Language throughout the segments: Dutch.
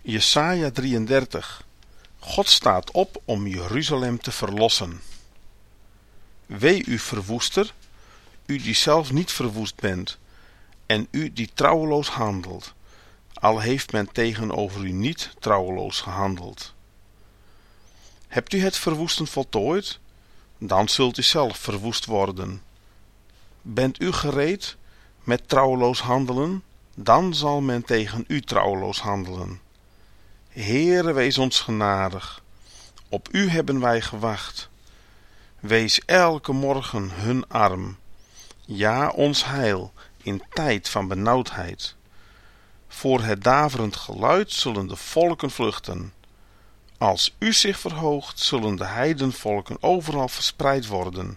Jesaja 33. God staat op om Jeruzalem te verlossen. Wee u verwoester, u die zelf niet verwoest bent, en u die trouweloos handelt, al heeft men tegenover u niet trouweloos gehandeld. Hebt u het verwoesten voltooid? Dan zult u zelf verwoest worden. Bent u gereed met trouweloos handelen? Dan zal men tegen u trouweloos handelen. Heere, wees ons genadig. Op u hebben wij gewacht. Wees elke morgen hun arm. Ja, ons heil in tijd van benauwdheid. Voor het daverend geluid zullen de volken vluchten. Als u zich verhoogt, zullen de heidenvolken overal verspreid worden.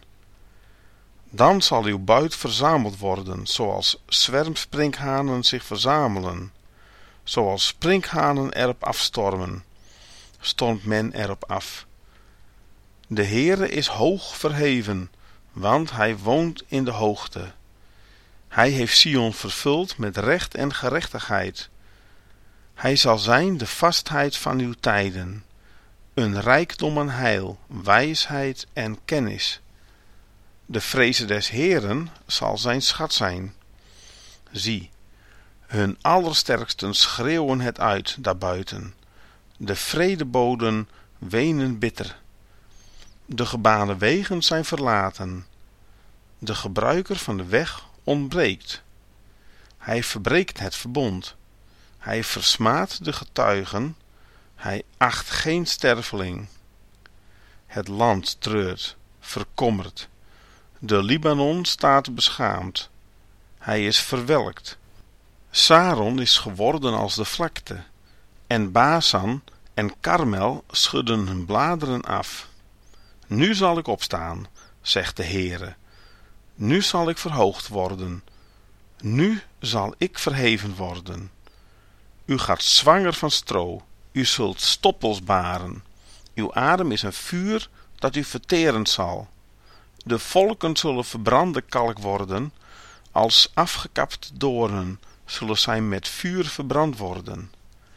Dan zal uw buit verzameld worden, zoals zwermsprinkhanen zich verzamelen. Zoals sprinkhanen erop afstormen, stormt men erop af. De Heere is hoog verheven, want hij woont in de hoogte. Hij heeft Sion vervuld met recht en gerechtigheid. Hij zal zijn de vastheid van uw tijden, een rijkdom aan heil, wijsheid en kennis. De vreze des Heeren zal zijn schat zijn. Zie, hun allersterksten schreeuwen het uit daarbuiten. De vredeboden wenen bitter. De gebaande wegen zijn verlaten. De gebruiker van de weg ontbreekt. Hij verbreekt het verbond. Hij versmaadt de getuigen. Hij acht geen sterveling. Het land treurt, verkommerd. De Libanon staat beschaamd. Hij is verwelkt. Saron is geworden als de vlakte, en Basan en Karmel schudden hun bladeren af. Nu zal ik opstaan, zegt de Heere. Nu zal ik verhoogd worden. Nu zal ik verheven worden. U gaat zwanger van stro, u zult stoppels baren. Uw adem is een vuur dat u verteren zal. De volken zullen verbrande kalk worden, als afgekapte doornen zullen zij met vuur verbrand worden.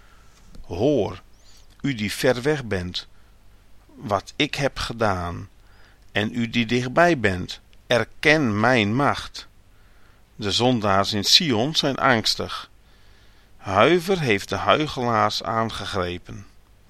Hoor, u die ver weg bent, wat ik heb gedaan, en u die dichtbij bent, erken mijn macht. De zondaars in Sion zijn angstig. Huiver heeft de huichelaars aangegrepen.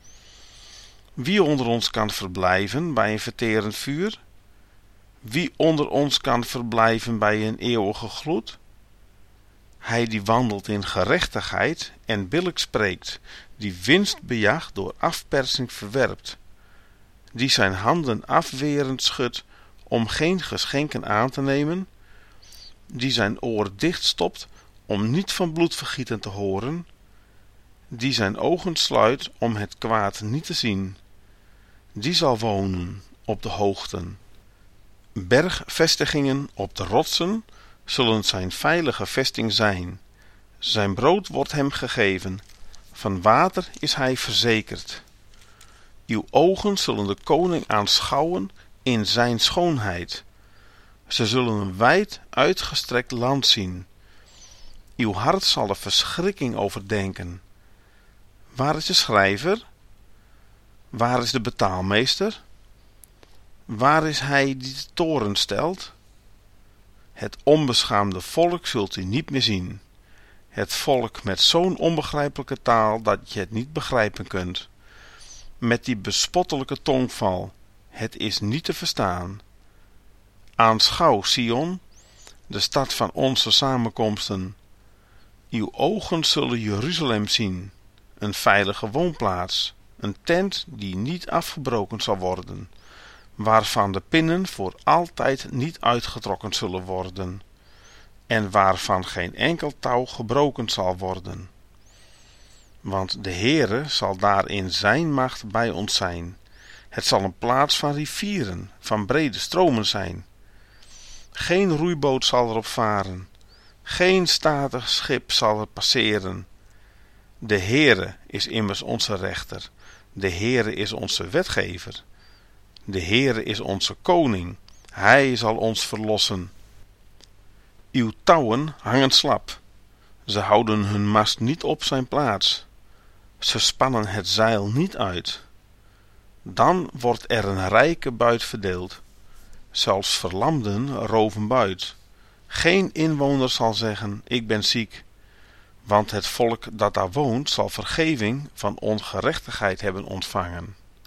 Wie onder ons kan verblijven bij een verterend vuur? Wie onder ons kan verblijven bij een eeuwige gloed? Hij die wandelt in gerechtigheid en billijk spreekt, die winst bejaagt door afpersing verwerpt, die zijn handen afwerend schudt om geen geschenken aan te nemen, die zijn oor dichtstopt om niet van bloedvergieten te horen, die zijn ogen sluit om het kwaad niet te zien, die zal wonen op de hoogten. Bergvestigingen op de rotsen zullen zijn veilige vesting zijn. Zijn brood wordt hem gegeven, van water is hij verzekerd. Uw ogen zullen de koning aanschouwen in zijn schoonheid. Ze zullen een wijd uitgestrekt land zien. Uw hart zal er verschrikking over denken. Waar is de schrijver? Waar is de betaalmeester? Waar is hij die de toren stelt? Het onbeschaamde volk zult u niet meer zien. Het volk met zo'n onbegrijpelijke taal dat je het niet begrijpen kunt. Met die bespottelijke tongval, het is niet te verstaan. Aanschouw Sion, de stad van onze samenkomsten. Uw ogen zullen Jeruzalem zien, een veilige woonplaats, een tent die niet afgebroken zal worden, waarvan de pinnen voor altijd niet uitgetrokken zullen worden, en waarvan geen enkel touw gebroken zal worden. Want de Heere zal daar in zijn macht bij ons zijn. Het zal een plaats van rivieren, van brede stromen zijn. Geen roeiboot zal erop varen, geen statig schip zal er passeren. De Heere is immers onze rechter, de Heere is onze wetgever. De Heere is onze koning, hij zal ons verlossen. Uw touwen hangen slap, ze houden hun mast niet op zijn plaats. Ze spannen het zeil niet uit. Dan wordt er een rijke buit verdeeld. Zelfs verlamden roven buit. Geen inwoner zal zeggen, ik ben ziek. Want het volk dat daar woont zal vergeving van ongerechtigheid hebben ontvangen.